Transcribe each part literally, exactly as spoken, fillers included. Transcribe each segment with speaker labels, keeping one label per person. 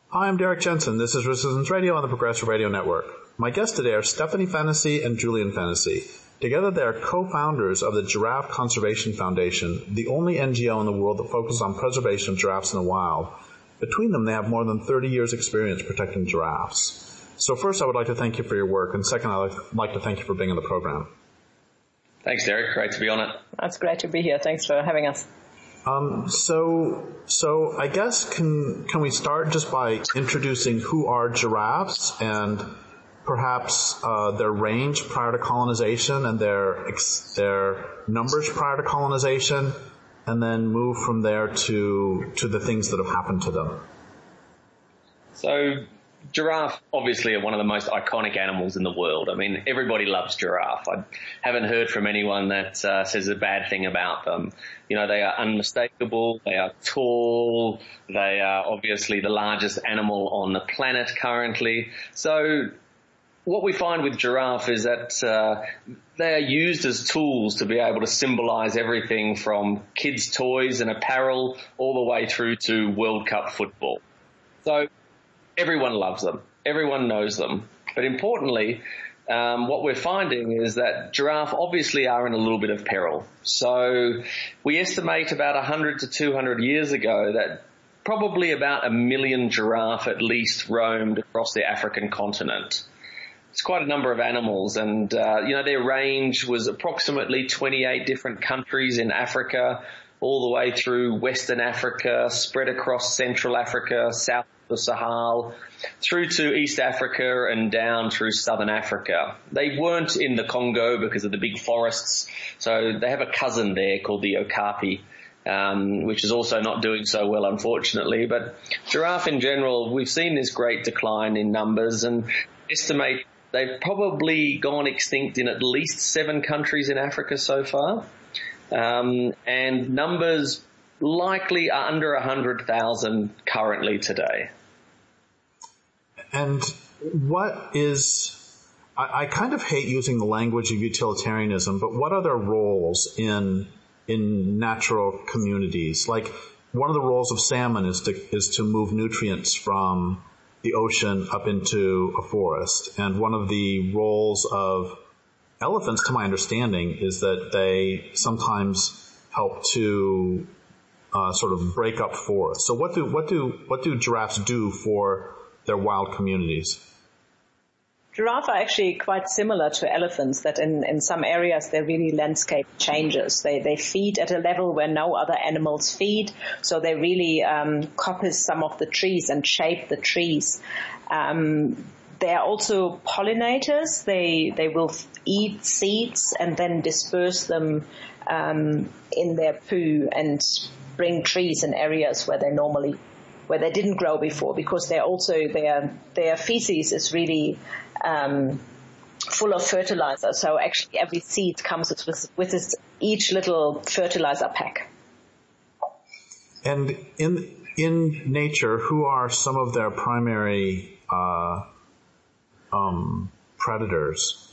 Speaker 1: Hi, I'm Derek Jensen. This is Resistance Radio on the Progressive Radio Network. My guests today are Stephanie Fennessy and Julian Fennessy. Together, they are co-founders of the Giraffe Conservation Foundation, the only N G O in the world that focuses on preservation of giraffes in the wild. Between them, they have more than thirty years' experience protecting giraffes. So first, I would like to thank you for your work, and second, I would like to thank you for being on the program.
Speaker 2: Thanks, Derek. Great to be on it.
Speaker 3: That's great to be here. Thanks for having us.
Speaker 1: Um, so, so I guess can can we start just by introducing who are giraffes and perhaps uh, their range prior to colonization and their ex- their numbers prior to colonization, and then move from there to to the things that have happened to them.
Speaker 2: So, giraffe obviously are one of the most iconic animals in the world. I mean, everybody loves giraffe. I haven't heard from anyone that uh, says a bad thing about them. You know, they are unmistakable, they are tall, they are obviously the largest animal on the planet currently. So what we find with giraffe is that uh, they are used as tools to be able to symbolize everything from kids' toys and apparel all the way through to World Cup football. So everyone loves them. Everyone knows them. But importantly, um, what we're finding is that giraffe obviously are in a little bit of peril. So we estimate about one hundred to two hundred years ago that probably about a million giraffe at least roamed across the African continent. It's quite a number of animals, and, uh, you know, their range was approximately twenty-eight different countries in Africa, all the way through Western Africa, spread across Central Africa, South the Sahel, through to East Africa and down through Southern Africa. They weren't in the Congo because of the big forests, so they have a cousin there called the okapi, um, which is also not doing so well, unfortunately. But giraffe in general, we've seen this great decline in numbers and estimate they've probably gone extinct in at least seven countries in Africa so far. Um, and numbers likely are under one hundred thousand currently today.
Speaker 1: And what is, I, I kind of hate using the language of utilitarianism, but what are their roles in in natural communities? Like, one of the roles of salmon is to is to move nutrients from the ocean up into a forest. And one of the roles of elephants, to my understanding, is that they sometimes help to uh, sort of break up forests. So what do what do what do giraffes do for their wild communities?
Speaker 3: Giraffes are actually quite similar to elephants, that in, in some areas they're really landscape changers. They they feed at a level where no other animals feed, so they really um, coppice some of the trees and shape the trees. Um, they are also pollinators. They they will eat seeds and then disperse them um, in their poo and bring trees in areas where they normally where they didn't grow before, because they're also their their feces is really um, full of fertilizer. So actually, every seed comes with with its, each little fertilizer pack.
Speaker 1: And in in nature, who are some of their primary uh, um, predators?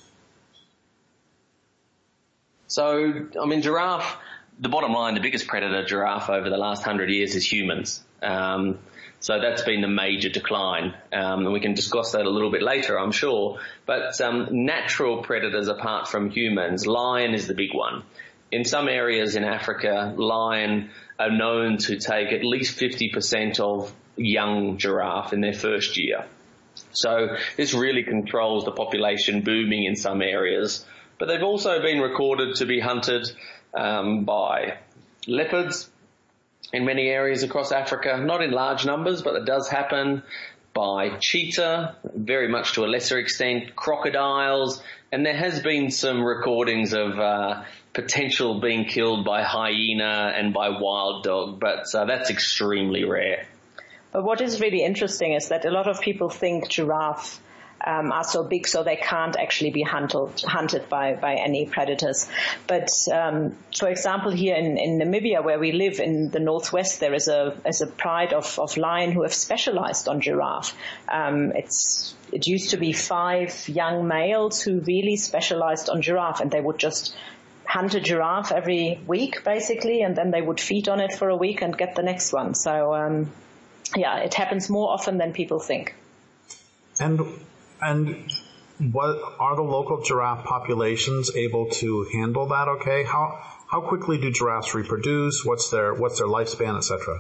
Speaker 2: So, I mean, giraffe. The bottom line, the biggest predator giraffe over the last hundred years is humans. Um, so that's been the major decline. Um, and we can discuss that a little bit later, I'm sure. But um, natural predators apart from humans, lion is the big one. In some areas in Africa, lion are known to take at least fifty percent of young giraffe in their first year. So this really controls the population booming in some areas. But they've also been recorded to be hunted Um, by leopards in many areas across Africa, not in large numbers, but it does happen, by cheetah, very much to a lesser extent, crocodiles, and there has been some recordings of uh, potential being killed by hyena and by wild dog, but uh, that's extremely rare.
Speaker 3: But what is really interesting is that a lot of people think giraffe Um, are so big so they can't actually be hunted, hunted by, by any predators. But, um, for example, here in, in Namibia, where we live in the northwest, there is a, is a pride of, of lion who have specialized on giraffe. Um, it's, it used to be five young males who really specialized on giraffe, and they would just hunt a giraffe every week, basically, and then they would feed on it for a week and get the next one. So, um, yeah, it happens more often than people think.
Speaker 1: And and what are the local giraffe populations able to handle that? Okay, how how quickly do giraffes reproduce? What's their what's their lifespan, et cetera?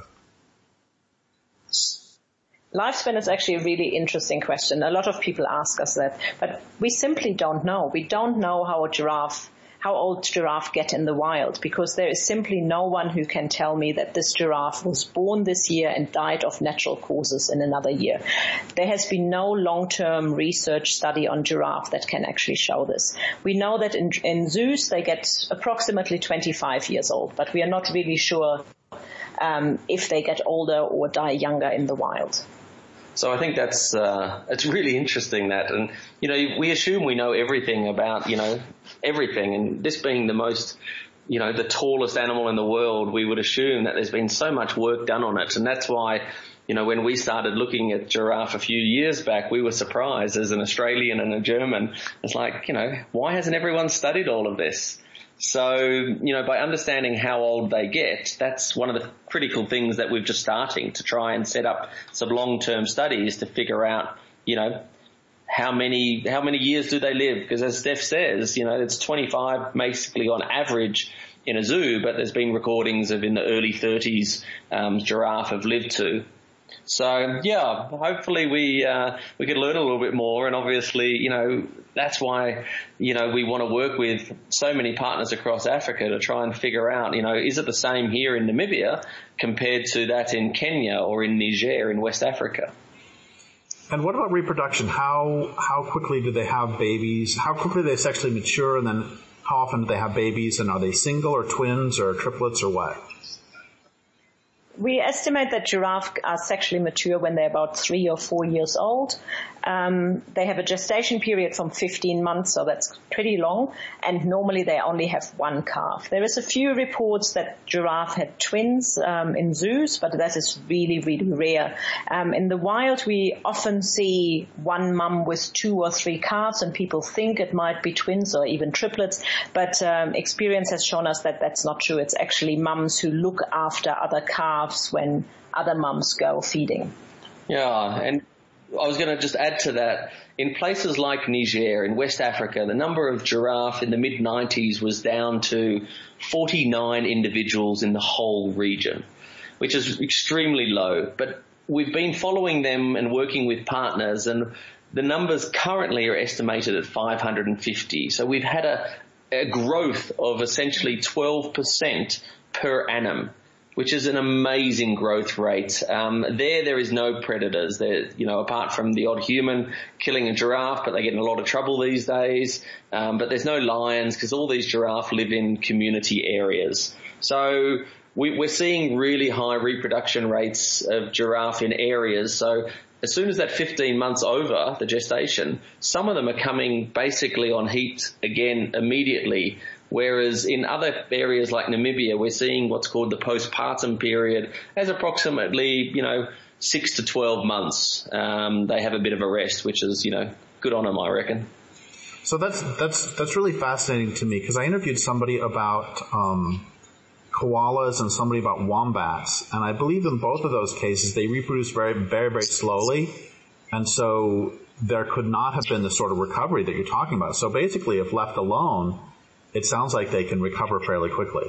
Speaker 3: Lifespan is actually a really interesting question. A lot of people ask us that, but we simply don't know. We don't know how a giraffe, how old giraffe get in the wild, because there is simply no one who can tell me that this giraffe was born this year and died of natural causes in another year. There has been no long-term research study on giraffe that can actually show this. We know that in, in zoos they get approximately twenty-five years old, but we are not really sure um, if they get older or die younger in the wild.
Speaker 2: So I think that's uh, it's really interesting that, and you know, we assume we know everything about you know everything, and this being the most you know the tallest animal in the world, we would assume that there's been so much work done on it, and that's why you know when we started looking at giraffe a few years back, we were surprised as an Australian and a German. It's like you know why hasn't everyone studied all of this? So, you know, by understanding how old they get, that's one of the critical things that we're just starting to try and set up some long-term studies to figure out, you know, how many, how many years do they live? Because as Steph says, you know, it's twenty-five basically on average in a zoo, but there's been recordings of in the early thirties, um, giraffe have lived to. So, yeah, hopefully we, uh, we could learn a little bit more, and obviously, you know, that's why, you know, we want to work with so many partners across Africa to try and figure out, you know, is it the same here in Namibia compared to that in Kenya or in Niger in West Africa?
Speaker 1: And what about reproduction? How, how quickly do they have babies? How quickly do they sexually mature, and then how often do they have babies, and are they single or twins or triplets or what?
Speaker 3: We estimate that giraffes are sexually mature when they're about three or four years old. Um, they have a gestation period from fifteen months, so that's pretty long, and normally they only have one calf. There is a few reports that giraffe had twins um, in zoos, but that is really, really rare. Um, in the wild, we often see one mum with two or three calves, and people think it might be twins or even triplets, but um, experience has shown us that that's not true. It's actually mums who look after other calves when other mums go feeding.
Speaker 2: Yeah, and I was going to just add to that. In places like Niger, in West Africa, the number of giraffe in the mid nineties was down to forty-nine individuals in the whole region, which is extremely low. But we've been following them and working with partners, and the numbers currently are estimated at five hundred fifty. So we've had a, a growth of essentially twelve percent per annum, which is an amazing growth rate. Um, there, there is no predators. There, you know, apart from the odd human killing a giraffe, but they get in a lot of trouble these days. Um, but there's no lions because all these giraffe live in community areas. So we, we're seeing really high reproduction rates of giraffe in areas. So as soon as that fifteen months over the gestation, some of them are coming basically on heat again immediately. Whereas in other areas like Namibia, we're seeing what's called the postpartum period as approximately, you know, six to twelve months. Um, they have a bit of a rest, which is, you know, good on them, I reckon.
Speaker 1: So that's, that's, that's really fascinating to me, because I interviewed somebody about, um, koalas and somebody about wombats. And I believe in both of those cases, they reproduce very, very, very slowly. And so there could not have been the sort of recovery that you're talking about. So basically, if left alone, it sounds like they can recover fairly quickly.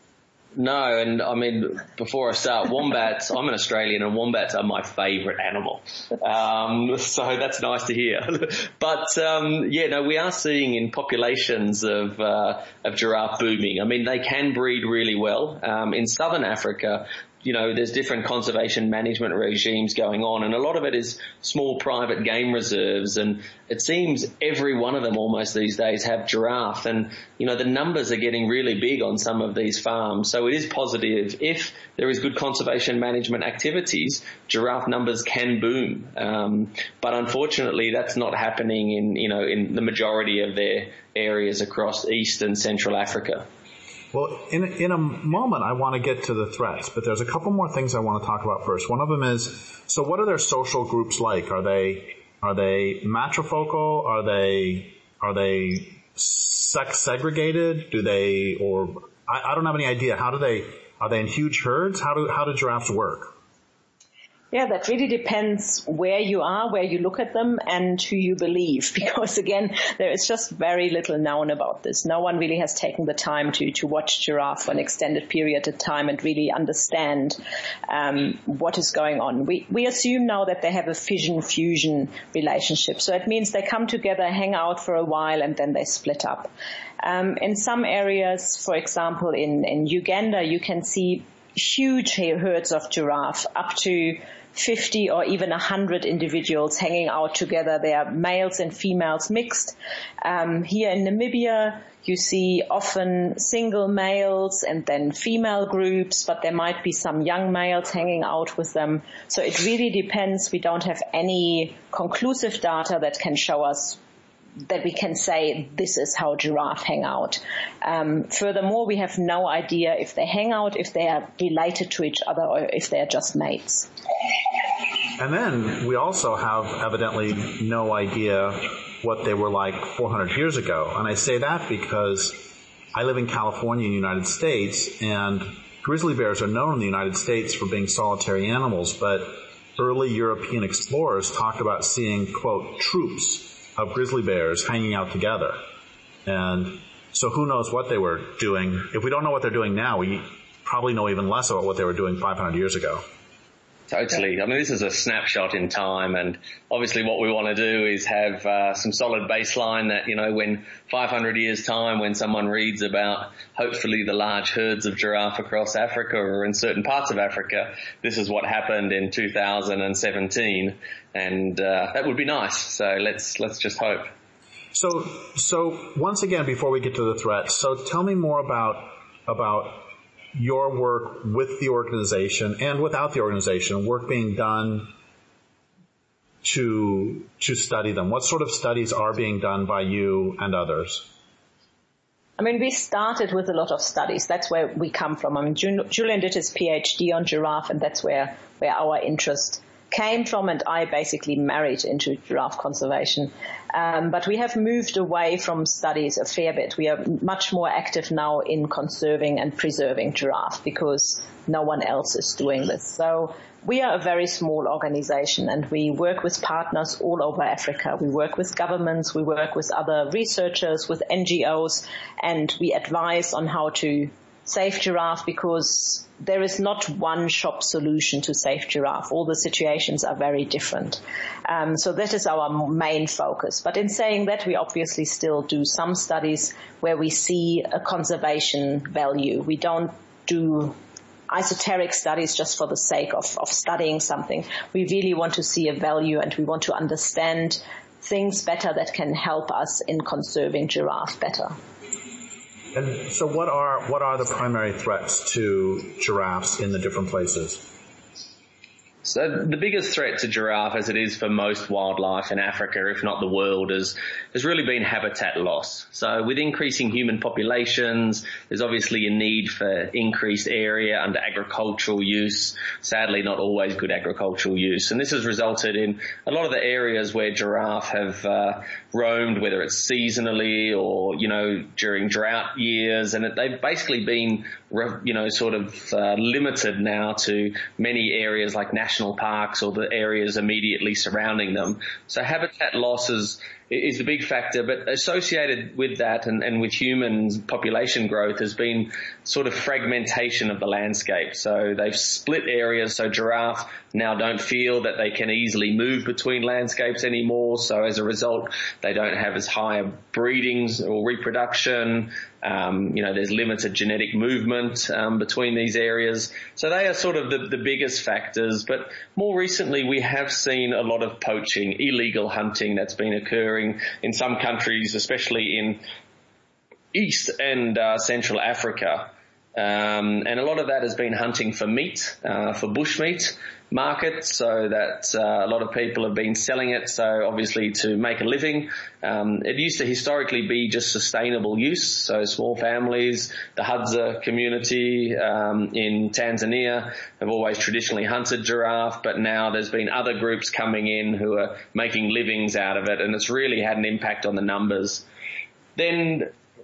Speaker 2: No, and I mean, before I start, wombats, I'm an Australian and wombats are my favourite animal. Um, so that's nice to hear. But, um, yeah, no, we are seeing in populations of, uh, of giraffe booming. I mean, they can breed really well. Um, in southern Africa, you know, there's different conservation management regimes going on, and a lot of it is small private game reserves, and it seems every one of them almost these days have giraffe, and, you know, the numbers are getting really big on some of these farms. So it is positive. If there is good conservation management activities, giraffe numbers can boom. Um, but unfortunately, that's not happening in, you know, in the majority of their areas across East and Central Africa.
Speaker 1: Well, in, in a moment, I want to get to the threats, but there's a couple more things I want to talk about first. One of them is, so what are their social groups like? Are they, are they matrifocal? Are they, are they sex segregated? Do they, or, I, I don't have any idea. How do they, are they in huge herds? How do, how do giraffes work?
Speaker 3: Yeah, that really depends where you are, where you look at them, and who you believe. Because again, there is just very little known about this. No one really has taken the time to, to watch giraffe for an extended period of time and really understand um, what is going on. We we assume now that they have a fission-fusion relationship. So it means they come together, hang out for a while, and then they split up. Um, in some areas, for example, in, in Uganda, you can see huge herds of giraffe, up to fifty or even one hundred individuals hanging out together. They are males and females mixed. Um, here in Namibia, you see often single males and then female groups, but there might be some young males hanging out with them. So it really depends. We don't have any conclusive data that can show us that we can say this is how giraffe hang out. Um, furthermore, we have no idea if they hang out, if they are related to each other, or if they are just mates.
Speaker 1: And then we also have evidently no idea what they were like four hundred years ago. And I say that because I live in California in the United States, and grizzly bears are known in the United States for being solitary animals, but early European explorers talked about seeing, quote, troops of grizzly bears hanging out together. And so who knows what they were doing. If we don't know what they're doing now, we probably know even less about what they were doing five hundred years ago.
Speaker 2: Totally. I mean, this is a snapshot in time, and obviously what we want to do is have uh, some solid baseline that, you know, when five hundred years time, when someone reads about hopefully the large herds of giraffe across Africa or in certain parts of Africa, this is what happened in two thousand seventeen, and uh, that would be nice. So let's let's just hope.
Speaker 1: So so once again, before we get to the threats, so tell me more about about your work with the organization and without the organization, work being done to to study them. What sort of studies are being done by you and others?
Speaker 3: I mean, we started with a lot of studies. That's where we come from. I mean, Julian did his PhD on giraffe, and that's where, where our interest came from, and I basically married into giraffe conservation. Um, but we have moved away from studies a fair bit. We are much more active now in conserving and preserving giraffe because no one else is doing this. So we are a very small organization, and we work with partners all over Africa. We work with governments, we work with other researchers, with N G Os, and we advise on how to save giraffe, because there is not one shop solution to save giraffe. All the situations are very different. Um, so that is our main focus. But in saying that, we obviously still do some studies where we see a conservation value. We don't do esoteric studies just for the sake of, of studying something. We really want to see a value, and we want to understand things better that can help us in conserving giraffe better.
Speaker 1: And so what are what are the primary threats to giraffes in the different places?
Speaker 2: So the biggest threat to giraffe, as it is for most wildlife in Africa, if not the world, is, has really been habitat loss. So with increasing human populations, there's obviously a need for increased area under agricultural use. Sadly, not always good agricultural use. And this has resulted in a lot of the areas where giraffe have uh, roamed, whether it's seasonally or, you know, during drought years. And it, they've basically been, you know, sort of uh, limited now to many areas like national national parks or the areas immediately surrounding them. So habitat loss is, is the big factor, but associated with that and, and with human population growth has been sort of fragmentation of the landscape. So they've split areas, so giraffe now don't feel that they can easily move between landscapes anymore. So as a result, they don't have as high breedings or reproduction. Um, you know, there's limited genetic movement um, between these areas. So they are sort of the, the biggest factors. But more recently, we have seen a lot of poaching, illegal hunting that's been occurring in some countries, especially in East and uh, Central Africa. Um, and a lot of that has been hunting for meat, uh, for bushmeat markets, so that uh, a lot of people have been selling it, so obviously to make a living. Um, it used to historically be just sustainable use, so small families. The Hadza community um, in Tanzania have always traditionally hunted giraffe, but now there's been other groups coming in who are making livings out of it, and it's really had an impact on the numbers. Then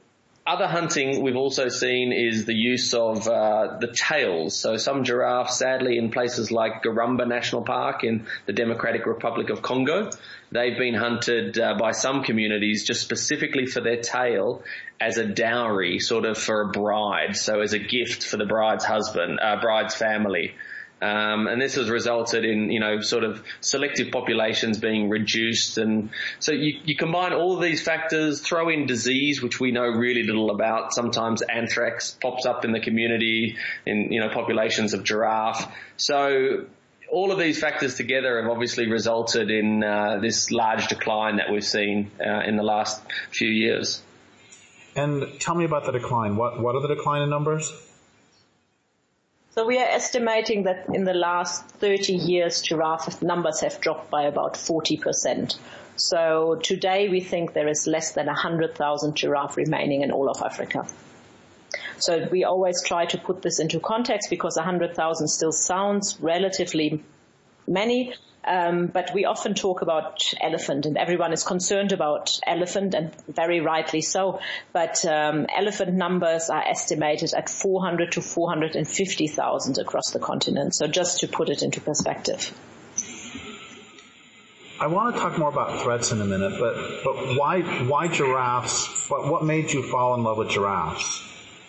Speaker 2: other hunting we've also seen is the use of uh, the tails. So some giraffes, sadly, in places like Garamba National Park in the Democratic Republic of Congo, they've been hunted uh, by some communities just specifically for their tail as a dowry, sort of for a bride, so as a gift for the bride's husband, uh, bride's family. Um, and this has resulted in, you know, sort of selective populations being reduced. And so you, you combine all of these factors, throw in disease, which we know really little about. Sometimes anthrax pops up in the community in, you know, populations of giraffe. So all of these factors together have obviously resulted in uh, this large decline that we've seen uh, in the last few years.
Speaker 1: And tell me about the decline. What, what are the decline in numbers?
Speaker 3: So we are estimating that in the last thirty years, giraffe numbers have dropped by about forty percent. So today we think there is less than one hundred thousand giraffe remaining in all of Africa. So we always try to put this into context because one hundred thousand still sounds relatively many. Um, but we often talk about elephant, and everyone is concerned about elephant, and very rightly so. But um, elephant numbers are estimated at four hundred to four hundred fifty thousand across the continent. So just to put it into perspective.
Speaker 1: I want to talk more about threats in a minute, but but why why giraffes? What what made you fall in love with giraffes?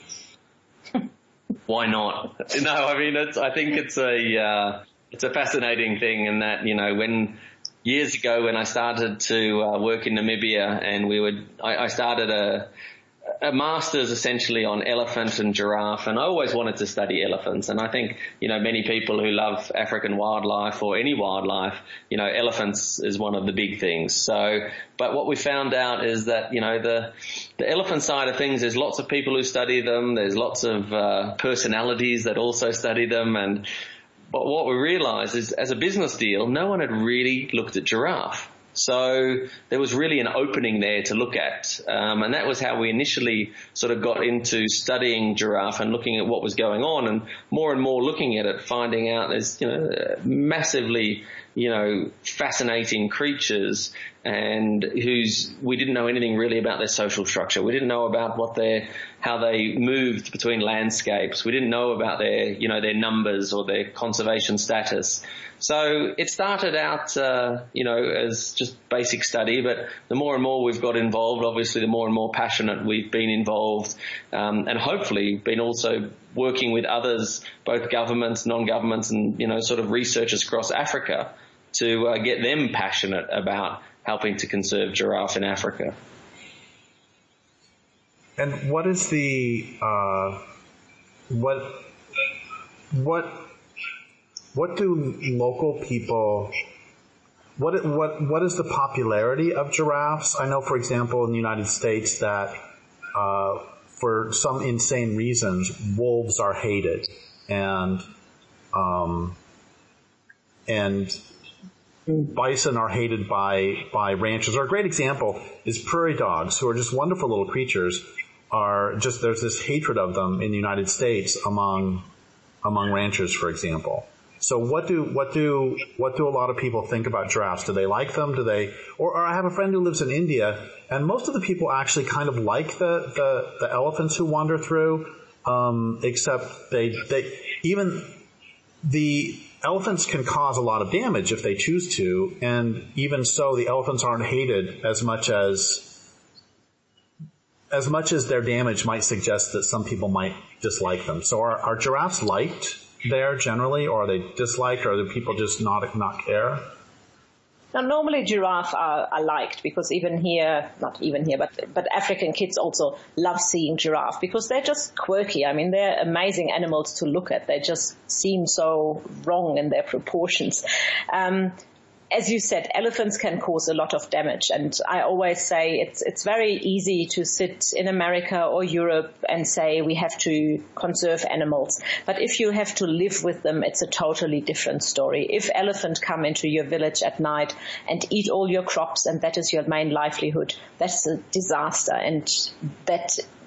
Speaker 2: Why not? No, I mean, it's, I think it's a. Uh, It's a fascinating thing in that, you know, when years ago when I started to uh, work in Namibia and we would, I, I started a, a master's essentially on elephant and giraffe, and I always wanted to study elephants. And I think, you know, many people who love African wildlife or any wildlife, you know, elephants is one of the big things. So, but what we found out is that, you know, the, the elephant side of things, there's lots of people who study them. There's lots of uh, personalities that also study them. And But what we realized is, as a business deal, no one had really looked at giraffe. So there was really an opening there to look at. Um, and that was how we initially sort of got into studying giraffe and looking at what was going on, and more and more looking at it, finding out there's, you know, massively, you know, fascinating creatures, and whose we didn't know anything really about their social structure. We didn't know about what their, how they moved between landscapes. We didn't know about their, you know, their numbers or their conservation status. So it started out, uh, you know, as just basic study, but the more and more we've got involved, obviously the more and more passionate we've been involved, um, and hopefully been also working with others, both governments, non-governments, and, you know, sort of researchers across Africa to uh, get them passionate about helping to conserve giraffe in Africa.
Speaker 1: And what is the, uh, what, what, what do local people, what, what, what is the popularity of giraffes? I know, for example, in the United States that, uh, for some insane reasons, wolves are hated, and, um, and bison are hated by, by ranchers. Or a great example is prairie dogs, who are just wonderful little creatures. Are just, there's this hatred of them in the United States among, among ranchers, for example. So what do, what do, what do a lot of people think about giraffes? Do they like them? Do they, or, or I have a friend who lives in India, and most of the people actually kind of like the, the, the elephants who wander through, um, except they, they, even the elephants can cause a lot of damage if they choose to, and even so, the elephants aren't hated as much as, as much as their damage might suggest that some people might dislike them. So are, are giraffes liked there generally, or are they disliked, or do people just not not care?
Speaker 3: Now, normally giraffe are, are liked because even here, not even here, but but African kids also love seeing giraffe because they're just quirky. I mean, they're amazing animals to look at. They just seem so wrong in their proportions. Um, As you said, elephants can cause a lot of damage, and I always say it's it's very easy to sit in America or Europe and say we have to conserve animals. But if you have to live with them, it's a totally different story. If elephants come into your village at night and eat all your crops, and that is your main livelihood, that's a disaster, and that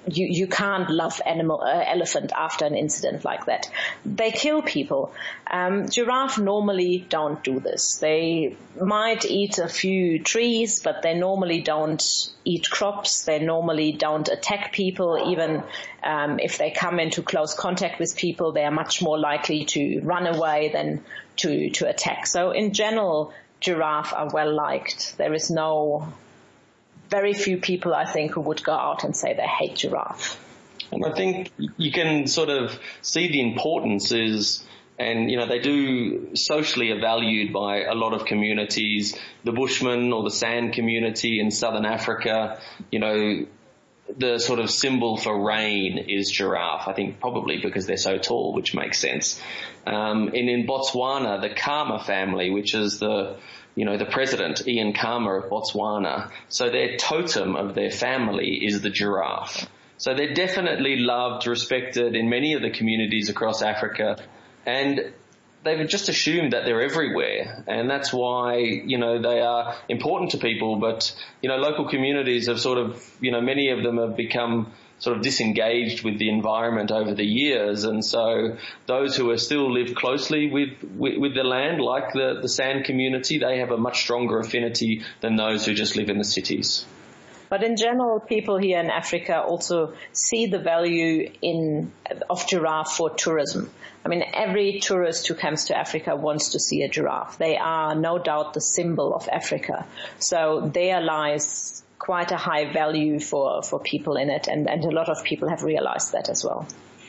Speaker 3: you, you can't love animal, uh, elephant after an incident like that. They kill people. Um, giraffe normally don't do this. They might eat a few trees, but they normally don't eat crops. They normally don't attack people. Even um, if they come into close contact with people, they are much more likely to run away than to, to attack. So in general, giraffe are well liked. There is no... Very few people, I think, who would go out and say they hate giraffe.
Speaker 2: And I think you can sort of see the importance is, and, you know, they do socially are valued by a lot of communities. The Bushmen or the San community in southern Africa, you know, the sort of symbol for rain is giraffe, I think probably because they're so tall, which makes sense. Um, and in Botswana, the Khama family, which is the... you know, the president, Ian Khama of Botswana. So their totem of their family is the giraffe. So they're definitely loved, respected in many of the communities across Africa. And they've just assumed that they're everywhere. And that's why, you know, they are important to people. But, you know, local communities have sort of, you know, many of them have become sort of disengaged with the environment over the years, and so those who are still live closely with, with, with the land, like the, the San community, they have a much stronger affinity than those who just live in the cities.
Speaker 3: But in general, people here in Africa also see the value in of giraffe for tourism. I mean, every tourist who comes to Africa wants to see a giraffe. They are no doubt the symbol of Africa. So there lies quite a high value for, for people in it, and, and a lot of people have realized that as well.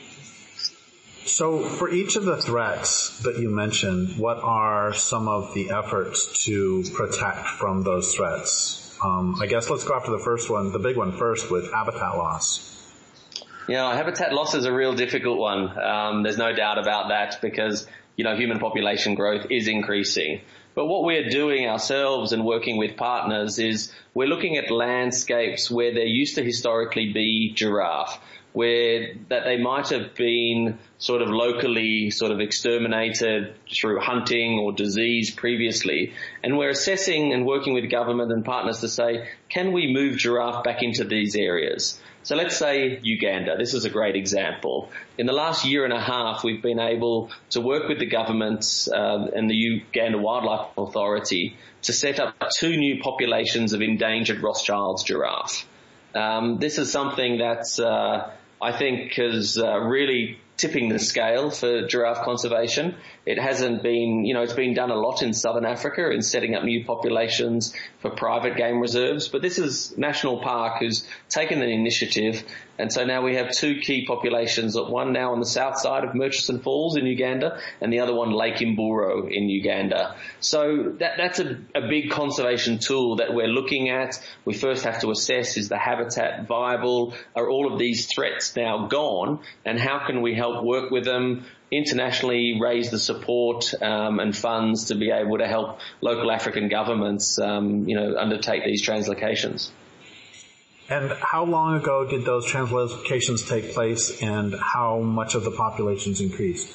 Speaker 1: So for each of the threats that you mentioned, what are some of the efforts to protect from those threats? Um, I guess let's go after the first one, the big one first, with habitat loss.
Speaker 2: Yeah, habitat loss is a real difficult one. Um, there's no doubt about that because, you know, human population growth is increasing. But what we're doing ourselves and working with partners is we're looking at landscapes where there used to historically be giraffe, where that they might have been sort of locally sort of exterminated through hunting or disease previously. And we're assessing and working with government and partners to say, can we move giraffe back into these areas? So let's say Uganda. This is a great example. In the last year and a half, we've been able to work with the government uh, and the Uganda Wildlife Authority to set up two new populations of endangered Rothschild's giraffe. Um, this is something that's, uh, I think, is uh, really tipping the scale for giraffe conservation. It hasn't been, you know, it's been done a lot in southern Africa in setting up new populations for private game reserves, but this is National Park who's taken the initiative, and so now we have two key populations, one now on the south side of Murchison Falls in Uganda and the other one Lake Imburo in Uganda. So that, that's a, a big conservation tool that we're looking at. We first have to assess, is the habitat viable? Are all of these threats now gone? And how can we help work with them, internationally raise the support um, and funds to be able to help local African governments, um, you know, undertake these translocations.
Speaker 1: And how long ago did those translocations take place, and how much of the populations increased?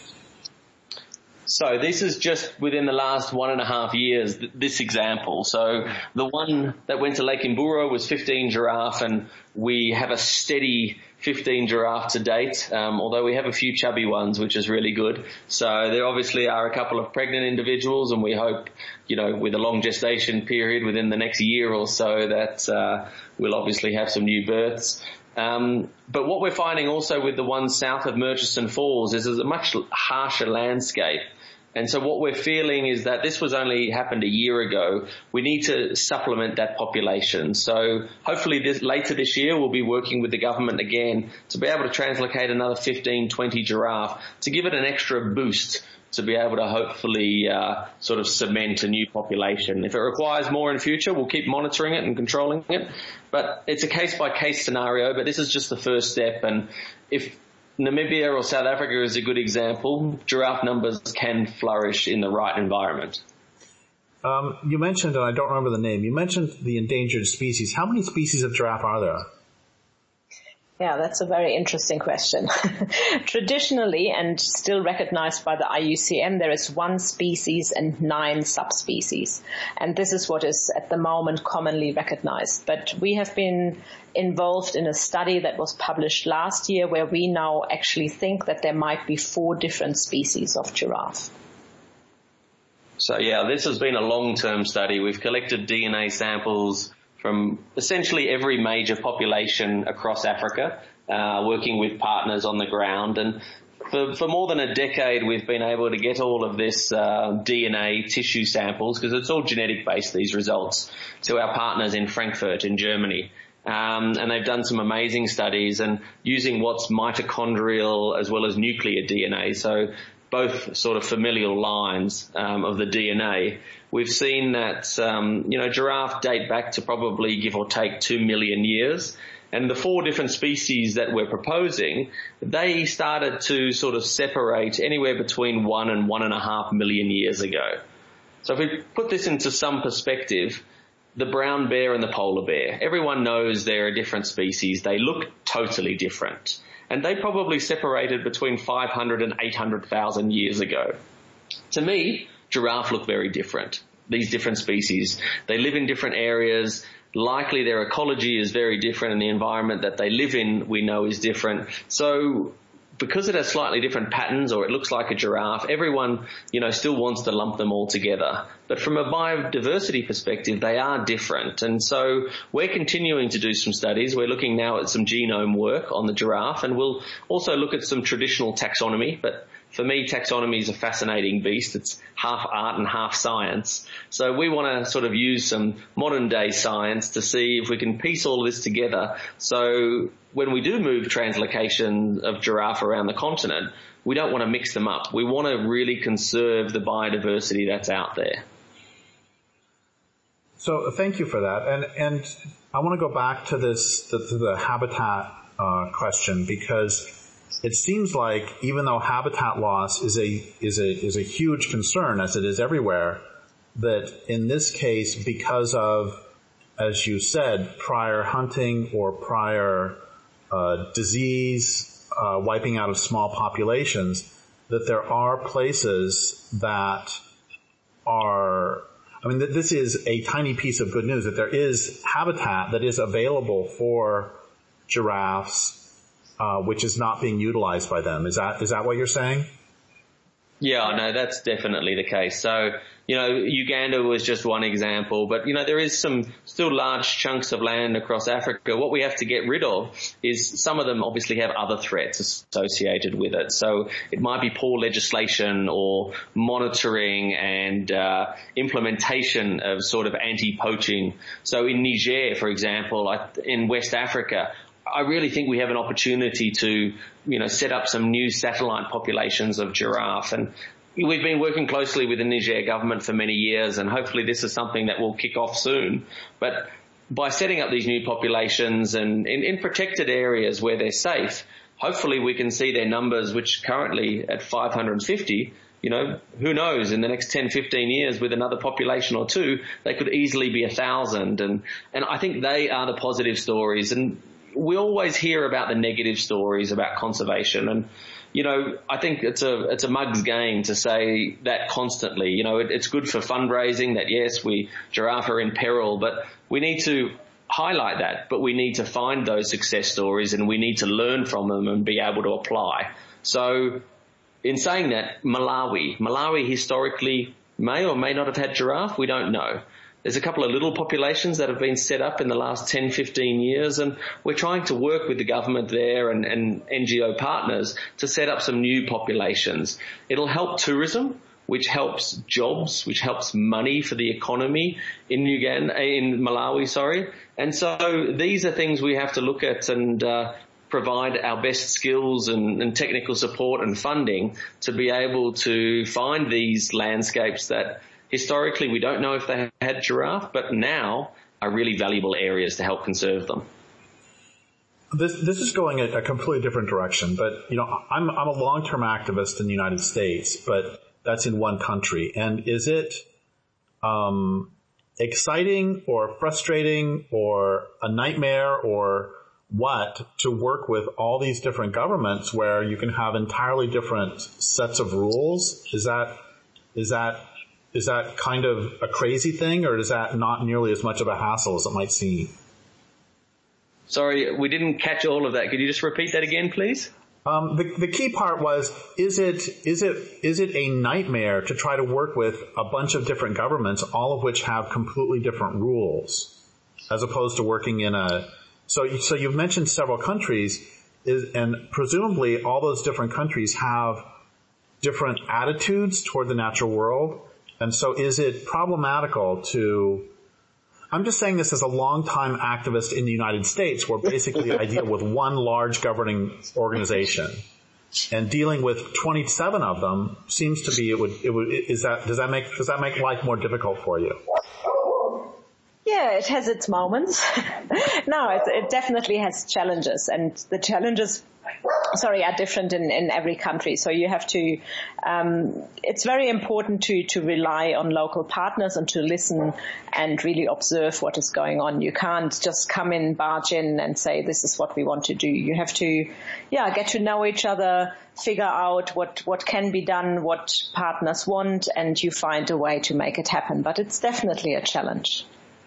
Speaker 2: So this is just within the last one and a half years, th- this example. So the one that went to Lake Imburo was fifteen giraffe, and we have a steady fifteen giraffe to date, um, although we have a few chubby ones, which is really good. So there obviously are a couple of pregnant individuals, and we hope, you know, with a long gestation period within the next year or so that uh, we'll obviously have some new births. Um, but what we're finding also with the ones south of Murchison Falls is there's a much harsher landscape. And so what we're feeling is that this was only happened a year ago. We need to supplement that population. So hopefully this, later this year we'll be working with the government again to be able to translocate another fifteen, twenty giraffe to give it an extra boost to be able to hopefully uh, sort of cement a new population. If it requires more in future, we'll keep monitoring it and controlling it. But it's a case-by-case scenario, but this is just the first step. And if Namibia or South Africa is a good example, giraffe numbers can flourish in the right environment.
Speaker 1: Um, you mentioned, and I don't remember the name, you mentioned the endangered species. How many species of giraffe are there?
Speaker 3: Yeah, that's a very interesting question. Traditionally, and still recognized by the I U C N, there is one species and nine subspecies. And this is what is at the moment commonly recognized. But we have been involved in a study that was published last year where we now actually think that there might be four different species of giraffe.
Speaker 2: So yeah, this has been a long-term study. We've collected D N A samples from essentially every major population across Africa, uh, working with partners on the ground. And for, for more than a decade, we've been able to get all of this uh, D N A tissue samples, because it's all genetic-based, these results, to our partners in Frankfurt in Germany. Um, and they've done some amazing studies and using what's mitochondrial as well as nuclear D N A, so both sort of familial lines um, of the D N A. We've seen that, um, you know, giraffe date back to probably, give or take, two million years. And the four different species that we're proposing, they started to sort of separate anywhere between one and one and a half million years ago. So if we put this into some perspective, the brown bear and the polar bear, everyone knows they're a different species. They look totally different. And they probably separated between five hundred and eight hundred thousand years ago. To me, giraffe look very different, these different species. They live in different areas. Likely their ecology is very different, and the environment that they live in we know is different. So because it has slightly different patterns, or it looks like a giraffe, everyone, you know, still wants to lump them all together. But from a biodiversity perspective, they are different. And so we're continuing to do some studies. We're looking now at some genome work on the giraffe, and we'll also look at some traditional taxonomy. But for me, taxonomy is a fascinating beast. It's half art and half science. So we want to sort of use some modern day science to see if we can piece all of this together. So when we do move translocation of giraffe around the continent, we don't want to mix them up. We want to really conserve the biodiversity that's out there.
Speaker 1: So thank you for that. And, and I want to go back to this, to, to the habitat uh, question, because it seems like even though habitat loss is a is a is a huge concern, as it is everywhere, that in this case, because of, as you said, prior hunting or prior uh, disease uh, wiping out of small populations, that there are places that are, I mean, th- this is a tiny piece of good news, that there is habitat that is available for giraffes, Uh, which is not being utilized by them. Is that is that what you're saying?
Speaker 2: Yeah, no, that's definitely the case. So, you know, Uganda was just one example, but, you know, there is some still large chunks of land across Africa. What we have to get rid of is some of them obviously have other threats associated with it. So it might be poor legislation or monitoring and uh, implementation of sort of anti-poaching. So in Niger, for example, in West Africa, I really think we have an opportunity to, you know, set up some new satellite populations of giraffe. And we've been working closely with the Niger government for many years, and hopefully this is something that will kick off soon. But by setting up these new populations and in, in protected areas where they're safe, hopefully we can see their numbers, which currently at five hundred fifty, you know, who knows, in the next ten, fifteen years with another population or two, they could easily be a thousand. And, and I think they are the positive stories. And we always hear about the negative stories about conservation, and, you know, I think it's a it's a mug's game to say that constantly. You know, it, it's good for fundraising that, yes, we giraffe are in peril, but we need to highlight that, but we need to find those success stories and we need to learn from them and be able to apply. So in saying that, Malawi, Malawi historically may or may not have had giraffe, we don't know. There's a couple of little populations that have been set up in the last ten, fifteen years, and we're trying to work with the government there and, and N G O partners to set up some new populations. It'll help tourism, which helps jobs, which helps money for the economy in Uganda, in Malawi, sorry. And so these are things we have to look at and uh, provide our best skills and, and technical support and funding to be able to find these landscapes that historically we don't know if they had giraffe, but now are really valuable areas to help conserve them.
Speaker 1: This this is going a, a completely different direction, but, you know, I'm I'm a long-term activist in the United States, but that's in one country. And is it um, exciting or frustrating or a nightmare or what to work with all these different governments where you can have entirely different sets of rules? Is that, is that, is that kind of a crazy thing, or is that not nearly as much of a hassle as it might seem?
Speaker 2: Sorry, we didn't catch all of that. Could you just repeat that again, please?
Speaker 1: Um, the, the key part was, is it, is it, is it a nightmare to try to work with a bunch of different governments, all of which have completely different rules, as opposed to working in a, so, so you've mentioned several countries, is, and presumably all those different countries have different attitudes toward the natural world. And so is it problematical to, I'm just saying this as a longtime activist in the United States, where basically I deal with one large governing organization, and dealing with twenty-seven of them seems to be, it would, it would, is that, does that make, does that make life more difficult for you?
Speaker 3: Yeah, it has its moments. No, it, it definitely has challenges, and the challenges, sorry, are different in, in every country. So you have to, um, it's very important to, to rely on local partners and to listen and really observe what is going on. You can't just come in, barge in and say, this is what we want to do. You have to, yeah, get to know each other, figure out what, what can be done, what partners want, and you find a way to make it happen. But it's definitely a challenge.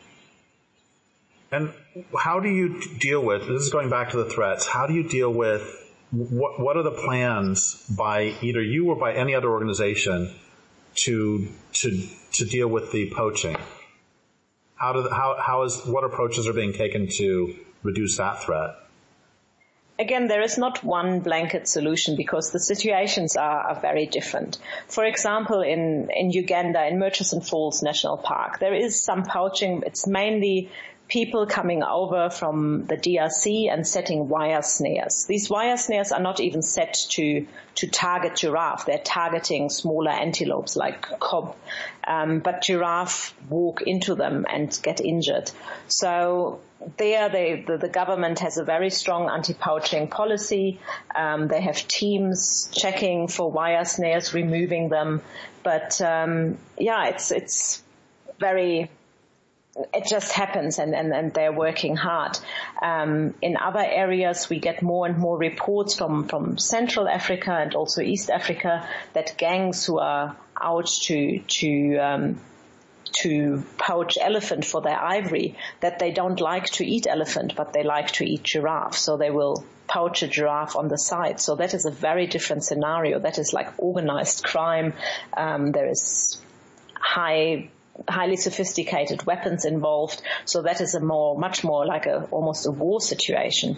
Speaker 1: And how do you deal with, this is going back to the threats, how do you deal with, what, what are the plans by either you or by any other organization to, to, to deal with the poaching? How do, how, how is, what approaches are being taken to reduce that threat?
Speaker 3: Again, there is not one blanket solution because the situations are, are very different. For example, in, in Uganda, in Murchison Falls National Park, there is some poaching. It's mainly people coming over from the D R C and setting wire snares. These wire snares are not even set to, to target giraffe. They're targeting smaller antelopes like cob. Um, but giraffe walk into them and get injured. So there they, the, the government has a very strong anti-poaching policy. Um, they have teams checking for wire snares, removing them. But um, yeah, it's, it's very... It just happens, and, and, and they're working hard. Um, in other areas, we get more and more reports from, from Central Africa and also East Africa that gangs who are out to to um, to poach elephant for their ivory, that they don't like to eat elephant, but they like to eat giraffe. So they will poach a giraffe on the side. So that is a very different scenario. That is like organized crime. Um, there is high... highly sophisticated weapons involved, so that is a more, much more like a, almost a war situation.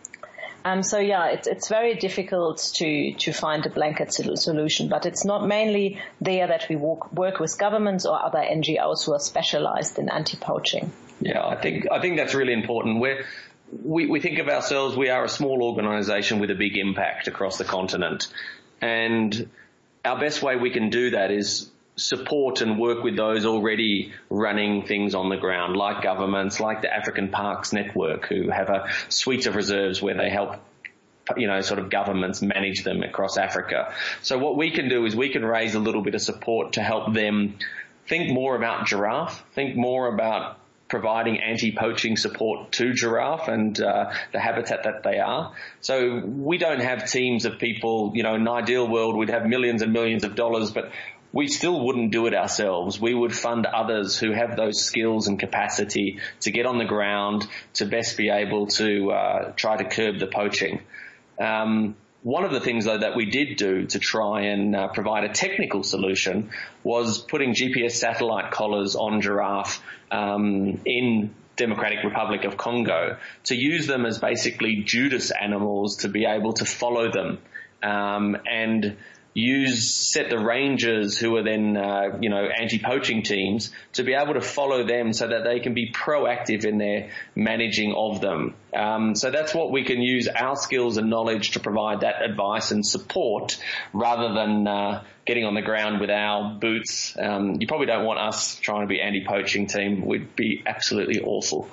Speaker 3: Um, so yeah, it's, it's very difficult to, to find a blanket solution, but it's not mainly there that we work, work with governments or other N G Os who are specialized in anti-poaching.
Speaker 2: Yeah, I think, I think that's really important. We're, we, we think of ourselves, we are a small organization with a big impact across the continent. And our best way we can do that is support and work with those already running things on the ground, like governments, like the African Parks Network, who have a suite of reserves where they help, you know, sort of governments manage them across Africa. So what we can do is we can raise a little bit of support to help them think more about giraffe, think more about providing anti-poaching support to giraffe and uh, the habitat that they are. So we don't have teams of people, you know, in an ideal world we'd have millions and millions of dollars, but we still wouldn't do it ourselves. We would fund others who have those skills and capacity to get on the ground to best be able to uh, try to curb the poaching. Um, one of the things, though, that we did do to try and uh, provide a technical solution was putting G P S satellite collars on giraffe um, in Democratic Republic of Congo to use them as basically Judas animals to be able to follow them um, and use, set the rangers who are then, uh, you know, anti-poaching teams to be able to follow them so that they can be proactive in their managing of them. Um, so that's what we can use our skills and knowledge to provide that advice and support rather than uh, getting on the ground with our boots. Um, you probably don't want us trying to be anti-poaching team. We'd be absolutely awful.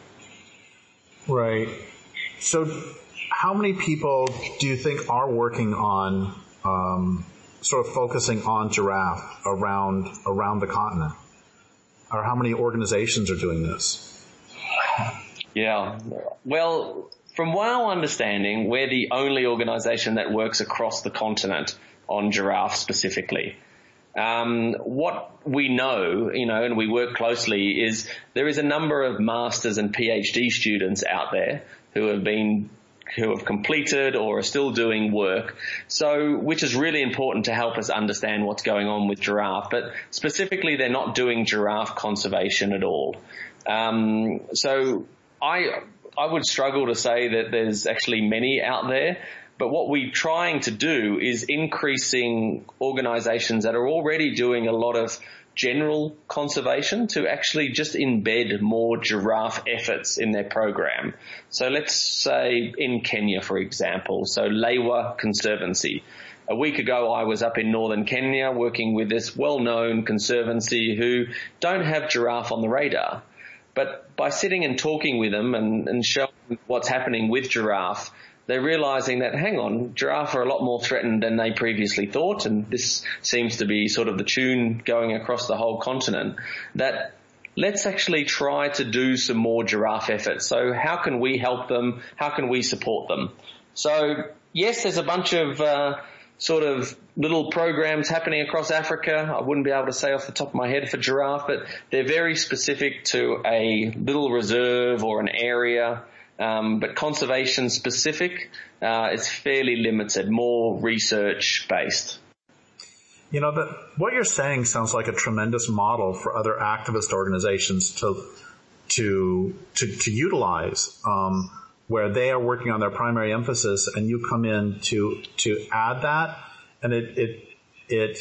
Speaker 1: Right. So how many people do you think are working on Um, sort of focusing on giraffe around around the continent? Or how many organizations are doing this?
Speaker 2: Yeah. Well, from our understanding, we're the only organisation that works across the continent on giraffe specifically. Um, what we know, you know, and we work closely, is there is a number of masters and PhD students out there who have been who have completed or are still doing work, so which is really important to help us understand what's going on with giraffe. But specifically, they're not doing giraffe conservation at all. Um, so I I would struggle to say that there's actually many out there. But what we're trying to do is increasing organisations that are already doing a lot of general conservation to actually just embed more giraffe efforts in their program. So let's say in Kenya, for example, so Lewa Conservancy. A week ago, I was up in northern Kenya working with this well-known conservancy who don't have giraffe on the radar. But by sitting and talking with them and, and showing what's happening with giraffe, they're realizing that, hang on, giraffe are a lot more threatened than they previously thought, and this seems to be sort of the tune going across the whole continent, that let's actually try to do some more giraffe efforts. So how can we help them? How can we support them? So, yes, there's a bunch of uh, sort of little programs happening across Africa. I wouldn't be able to say off the top of my head for giraffe, but they're very specific to a little reserve or an area. Um, but conservation specific, uh, is fairly limited, more research based.
Speaker 1: You know, that what you're saying sounds like a tremendous model for other activist organizations to to to, to utilize, um, where they are working on their primary emphasis, and you come in to to add that, and it it it.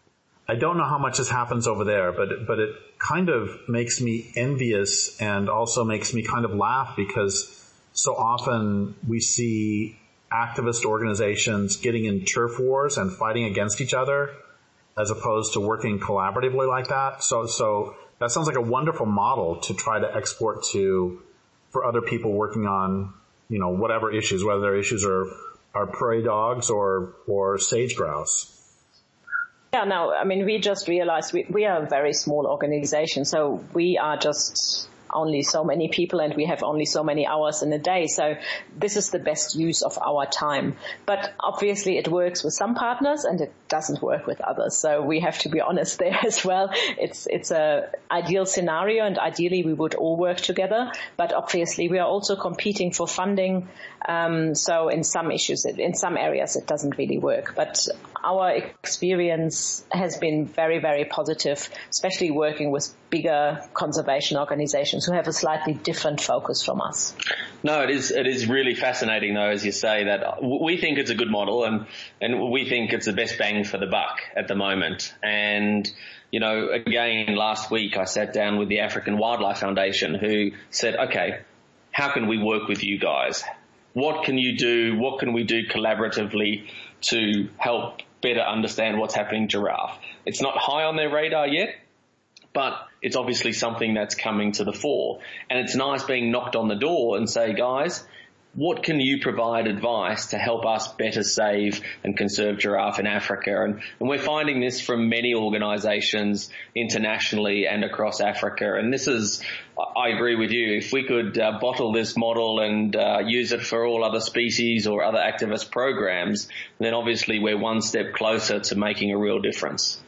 Speaker 1: I don't know how much this happens over there, but but it kind of makes me envious and also makes me kind of laugh, because so often we see activist organizations getting in turf wars and fighting against each other as opposed to working collaboratively like that. So so that sounds like a wonderful model to try to export to for other people working on, you know, whatever issues, whether their issues are are prairie dogs or or sage grouse.
Speaker 3: Yeah, no, I mean, we just realized we, we are a very small organization, so we are just only so many people and we have only so many hours in a day. So this is the best use of our time. But obviously it works with some partners and it doesn't work with others. So we have to be honest there as well. It's, it's a ideal scenario, and ideally we would all work together. But obviously we are also competing for funding. Um, so in some issues, in some areas it doesn't really work. But our experience has been very, very positive, especially working with bigger conservation organizations who have a slightly different focus from us.
Speaker 2: No, it is, it is really fascinating though, as you say, that we think it's a good model, and, and we think it's the best bang for the buck at the moment. And, you know, again, last week I sat down with the African Wildlife Foundation, who said, okay, how can we work with you guys? What can you do? What can we do collaboratively to help better understand what's happening to giraffe? It's not high on their radar yet, but it's obviously something that's coming to the fore. And it's nice being knocked on the door and say, guys, what can you provide advice to help us better save and conserve giraffe in Africa? And, and we're finding this from many organizations internationally and across Africa. And this is, I agree with you, if we could uh, bottle this model and uh, use it for all other species or other activist programs, then obviously we're one step closer to making a real difference.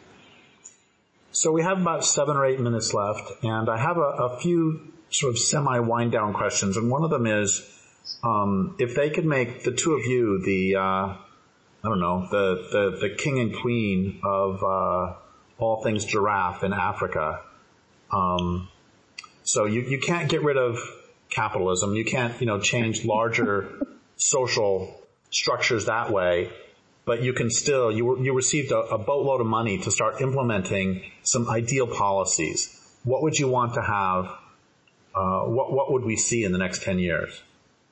Speaker 1: So we have about seven or eight minutes left, and I have a, a few sort of semi-wind down questions. And one of them is, um, if they could make the two of you the, uh, I don't know, the, the, the king and queen of, uh, all things giraffe in Africa. Um, so you, you can't get rid of capitalism. You can't, you know, change larger social structures that way. But you can still, you you received a, a boatload of money to start implementing some ideal policies. What would you want to have? Uh, what what would we see in the next ten years?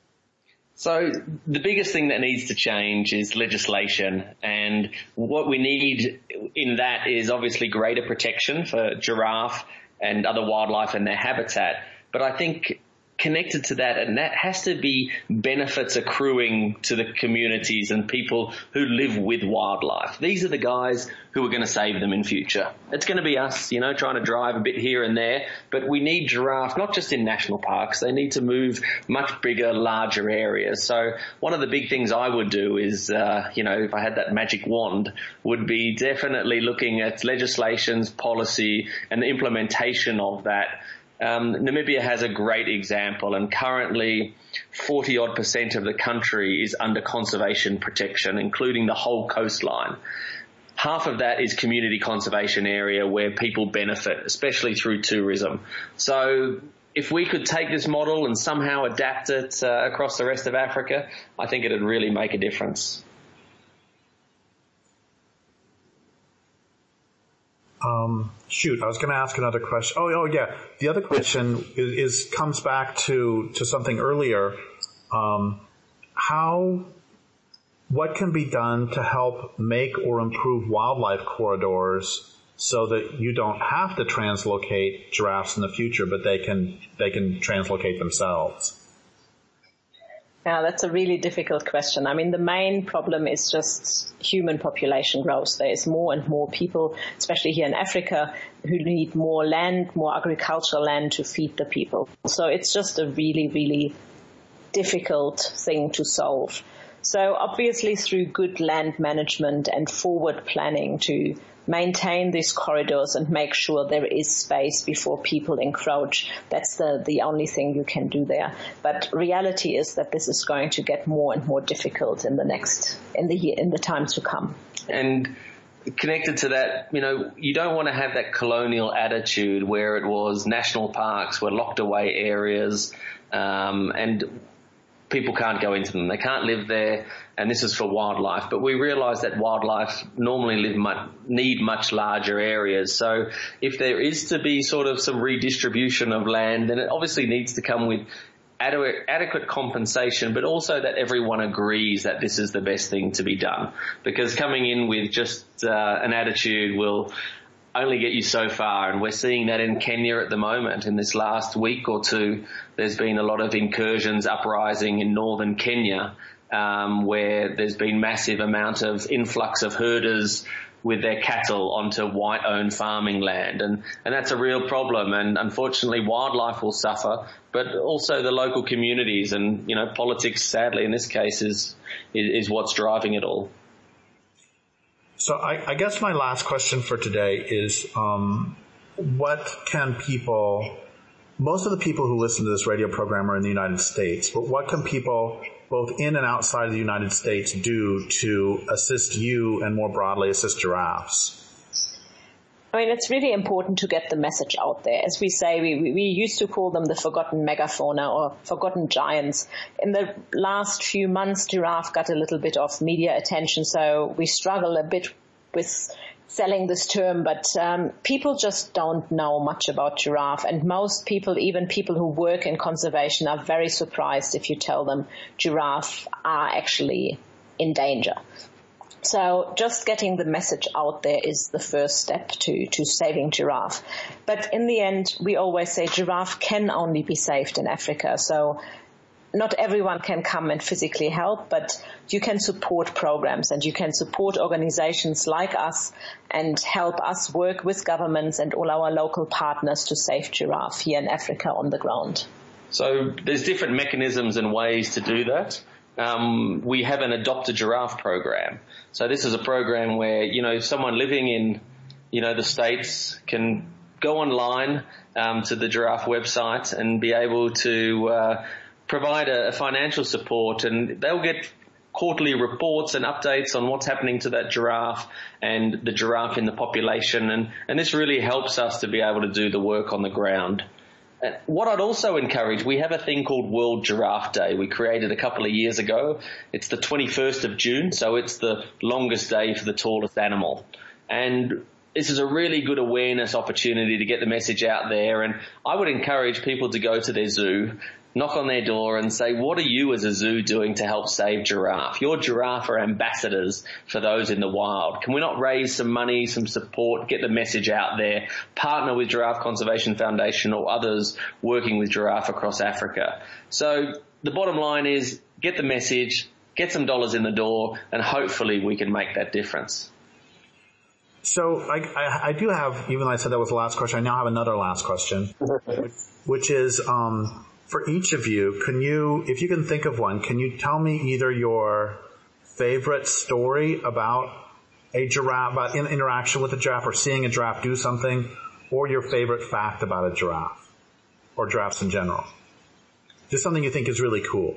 Speaker 2: So the biggest thing that needs to change is legislation, and what we need in that is obviously greater protection for giraffe and other wildlife and their habitat. But I think connected to that, and that has to be benefits accruing to the communities and people who live with wildlife. These are the guys who are going to save them in future. It's going to be us, you know, trying to drive a bit here and there, but we need giraffe, not just in national parks. They need to move much bigger, larger areas. So one of the big things I would do is, uh, you know, if I had that magic wand, would be definitely looking at legislations, policy, and the implementation of that. Um, Namibia has a great example, and currently forty odd percent of the country is under conservation protection, including the whole coastline. Half of that is community conservation area where people benefit, especially through tourism. So if we could take this model and somehow adapt it uh, across the rest of Africa, I think it would really make a difference.
Speaker 1: Um, shoot, I was going to ask another question. Oh, oh, yeah. The other question is, is comes back to, to something earlier. Um, how, what can be done to help make or improve wildlife corridors so that you don't have to translocate giraffes in the future, but they can, they can translocate themselves?
Speaker 3: Yeah, that's a really difficult question. I mean, the main problem is just human population growth. There is more and more people, especially here in Africa, who need more land, more agricultural land to feed the people. So it's just a really, really difficult thing to solve. So obviously through good land management and forward planning to maintain these corridors and make sure there is space before people encroach. That's the, the only thing you can do there. But reality is that this is going to get more and more difficult in the next, in the year, in the time to come.
Speaker 2: And connected to that, you know, you don't want to have that colonial attitude where it was national parks were locked away areas, um, and people can't go into them. They can't live there, and this is for wildlife. But we realise that wildlife normally live much, need much larger areas. So if there is to be sort of some redistribution of land, then it obviously needs to come with adequate, adequate compensation, but also that everyone agrees that this is the best thing to be done. Because coming in with just uh, an attitude will only get you so far, and we're seeing that in Kenya at the moment. In this last week or two, there's been a lot of incursions, uprising in northern Kenya, um, where there's been massive amount of influx of herders with their cattle onto white-owned farming land, and, and that's a real problem. And unfortunately, wildlife will suffer, but also the local communities, and you know, politics, sadly, in this case, is is, is what's driving it all.
Speaker 1: So I, I guess my last question for today is, um, what can people, most of the people who listen to this radio program are in the United States, but what can people both in and outside of the United States do to assist you and more broadly assist giraffes?
Speaker 3: I mean, it's really important to get the message out there. As we say, we, we used to call them the forgotten megafauna or forgotten giants. In the last few months, giraffe got a little bit of media attention, so we struggle a bit with selling this term, but um, people just don't know much about giraffe, and most people, even people who work in conservation, are very surprised if you tell them giraffe are actually in danger. So just getting the message out there is the first step to, to saving giraffe. But in the end, we always say giraffe can only be saved in Africa. So not everyone can come and physically help, but you can support programs and you can support organizations like us and help us work with governments and all our local partners to save giraffe here in Africa on the ground.
Speaker 2: So there's different mechanisms and ways to do that. Um, we have an Adopt a Giraffe program. So this is a program where, you know, someone living in, you know, the States can go online um, to the giraffe website and be able to uh, provide a, a financial support, and they'll get quarterly reports and updates on what's happening to that giraffe and the giraffe in the population. And, and this really helps us to be able to do the work on the ground. Uh, what I'd also encourage, we have a thing called World Giraffe Day. We created a couple of years ago. It's the twenty-first of June, so it's the longest day for the tallest animal. And this is a really good awareness opportunity to get the message out there. And I would encourage people to go to their zoo, knock on their door and say, what are you as a zoo doing to help save giraffe? Your giraffe are ambassadors for those in the wild. Can we not raise some money, some support, get the message out there, partner with Giraffe Conservation Foundation or others working with giraffe across Africa? So the bottom line is get the message, get some dollars in the door, and hopefully we can make that difference.
Speaker 1: So I, I, I do have, even though I said that was the last question, I now have another last question, which is um, for each of you, can you, if you can think of one, can you tell me either your favorite story about a giraffe, about in, interaction with a giraffe or seeing a giraffe do something, or your favorite fact about a giraffe or giraffes in general? Just something you think is really cool.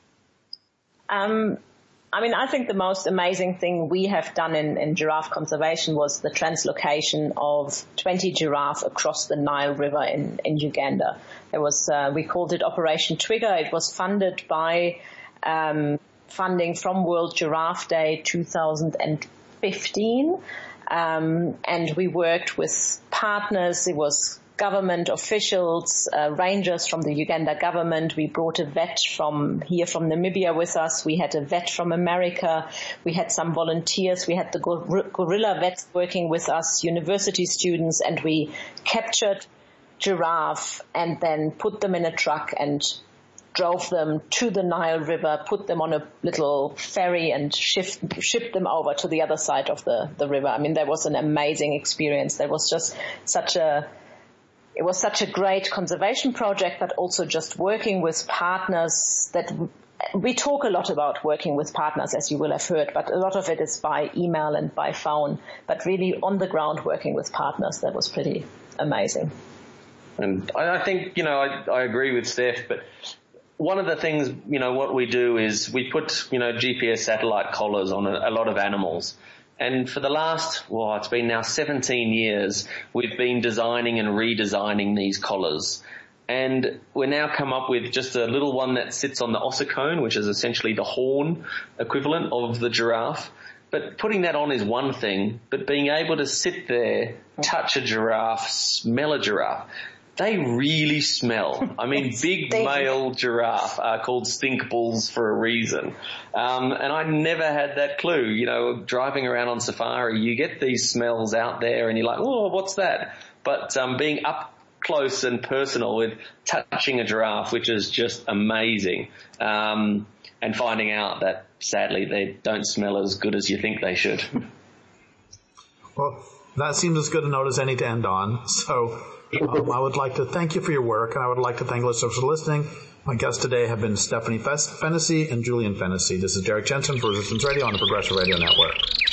Speaker 3: Um, I mean, I think the most amazing thing we have done in, in giraffe conservation was the translocation of twenty giraffe across the Nile River in, in Uganda. There was, uh, we called it Operation Trigger. It was funded by um, funding from World Giraffe Day two thousand fifteen. Um, and we worked with partners. It was government officials, uh, rangers from the Uganda government. We brought a vet from here from Namibia with us. We had a vet from America. We had some volunteers. We had the gor- gorilla vets working with us, university students, and we captured giraffe and then put them in a truck and drove them to the Nile River, put them on a little ferry and shift, shipped them over to the other side of the, the river. I mean, that was an amazing experience. There was just such a It was such a great conservation project, but also just working with partners that we talk a lot about working with partners, as you will have heard, but a lot of it is by email and by phone, but really on the ground working with partners. That was pretty amazing.
Speaker 2: And I, I think, you know, I, I agree with Steph, but one of the things, you know, what we do is we put, you know, G P S satellite collars on a, a lot of animals. And for the last, well, it's been now seventeen years, we've been designing and redesigning these collars. And we're now come up with just a little one that sits on the ossicone, which is essentially the horn equivalent of the giraffe. But putting that on is one thing, but being able to sit there, touch a giraffe, smell a giraffe, they really smell. I mean, big male giraffe are called stink bulls for a reason. Um, and I never had that clue. You know, driving around on safari, you get these smells out there and you're like, oh, what's that? But um, being up close and personal with touching a giraffe, which is just amazing, um, and finding out that, sadly, they don't smell as good as you think they should.
Speaker 1: Well, that seems as good a note as any to end on. So um, I would like to thank you for your work, and I would like to thank listeners for listening. My guests today have been Stephanie Fennessy and Julian Fennessy. This is Derek Jensen for Resistance Radio on the Progressive Radio Network.